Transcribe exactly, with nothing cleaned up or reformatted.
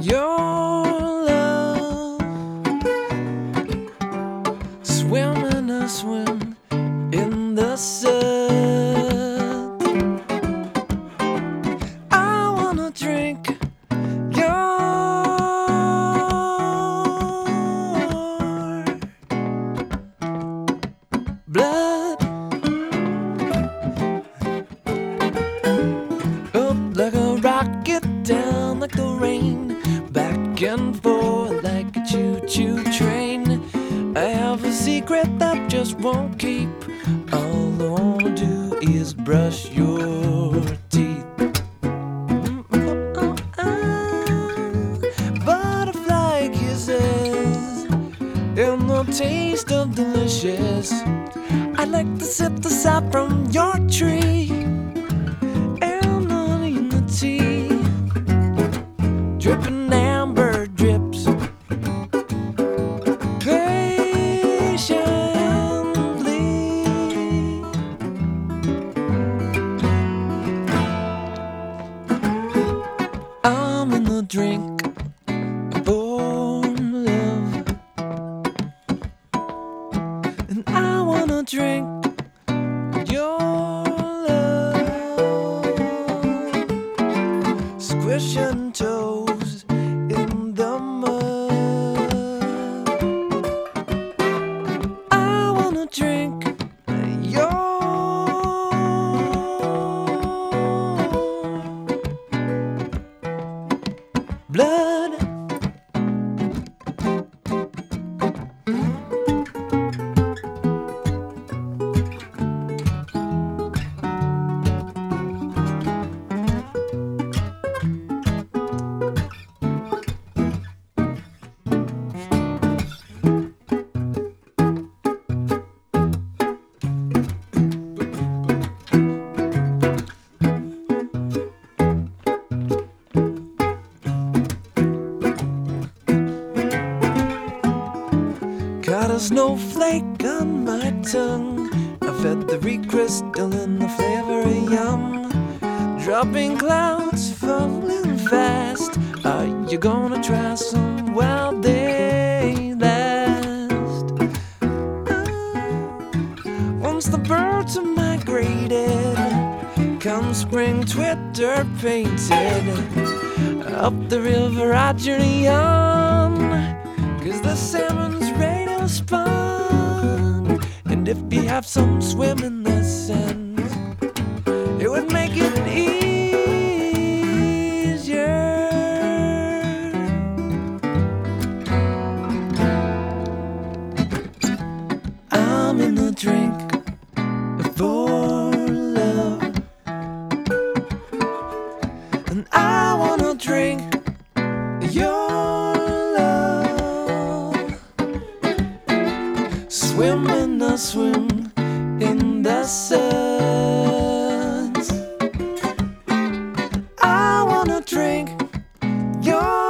your love. Swimming a swim in the sun. I wanna drink your blood. Up like a rocket, down like the rain, back and forth like a choo-choo train. I have a secret that just won't keep. All I wanna do is brush your teeth. Butterfly kisses and the taste of delicious. I'd like to sip the sap from your tree and honey in the tea, dripping amber drips patiently. I'm in the drink for love, and I wanna drink your love. Squishing toes in the mud. I wanna drink your blood. Got a snowflake on my tongue. I fed the re-crystal in the flavor of yum. Dropping clouds falling fast. Are you gonna try some while they last? Ah, once the birds are migrated, come spring Twitter painted. Up the river I journey on, 'cause the salmon's ready to spawn. And if you have some swim lessons, it would make it easier. I'm in the drink for love, and I wanna drink your love. Swim in the swim in the suns. I wanna drink your